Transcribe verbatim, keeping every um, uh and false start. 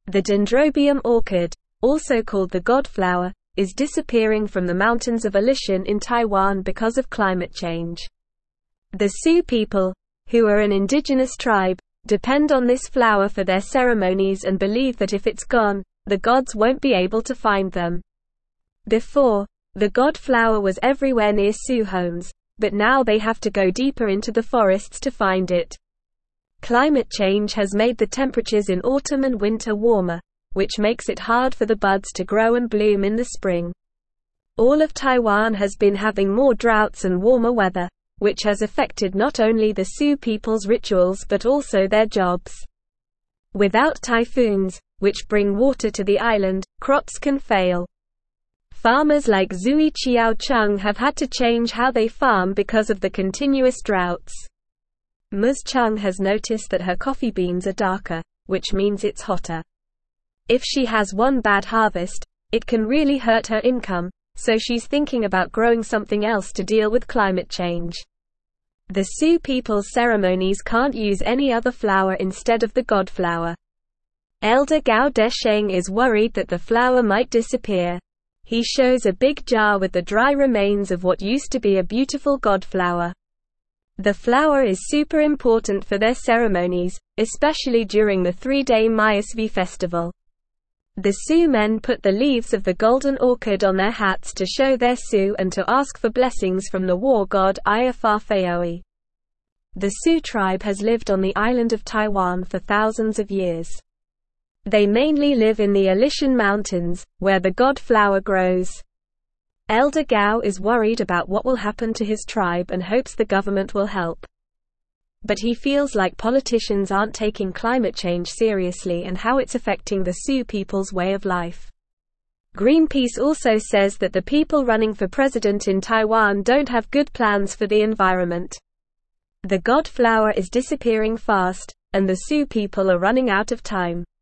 The Dendrobium orchid, also called the godflower, is disappearing from the mountains of Alishan in Taiwan because of climate change. The Sioux people, who are an indigenous tribe, depend on this flower for their ceremonies and believe that if it's gone, the gods won't be able to find them. Before, the godflower was everywhere near Sioux homes, but now they have to go deeper into the forests to find it. Climate change has made the temperatures in autumn and winter warmer, which makes it hard for the buds to grow and bloom in the spring. All of Taiwan has been having more droughts and warmer weather, which has affected not only the Sioux people's rituals but also their jobs. Without typhoons, which bring water to the island, crops can fail. Farmers like Zui Chiao Chung have had to change how they farm because of the continuous droughts. Ms. Chung has noticed that her coffee beans are darker, which means it's hotter. If she has one bad harvest, it can really hurt her income, so she's thinking about growing something else to deal with climate change. The Sioux people's ceremonies can't use any other flower instead of the godflower. Elder Gao Desheng is worried that the flower might disappear. He shows a big jar with the dry remains of what used to be a beautiful godflower. The flower is super important for their ceremonies, especially during the three-day Mayasvi festival. The Sioux men put the leaves of the golden orchid on their hats to show their Sioux and to ask for blessings from the war god Iafafeoi. The Sioux tribe has lived on the island of Taiwan for thousands of years. They mainly live in the Alishan Mountains, where the godflower grows. Elder Gao is worried about what will happen to his tribe and hopes the government will help. But he feels like politicians aren't taking climate change seriously and how it's affecting the Sioux people's way of life. Greenpeace also says that the people running for president in Taiwan don't have good plans for the environment. The godflower is disappearing fast, and the Sioux people are running out of time.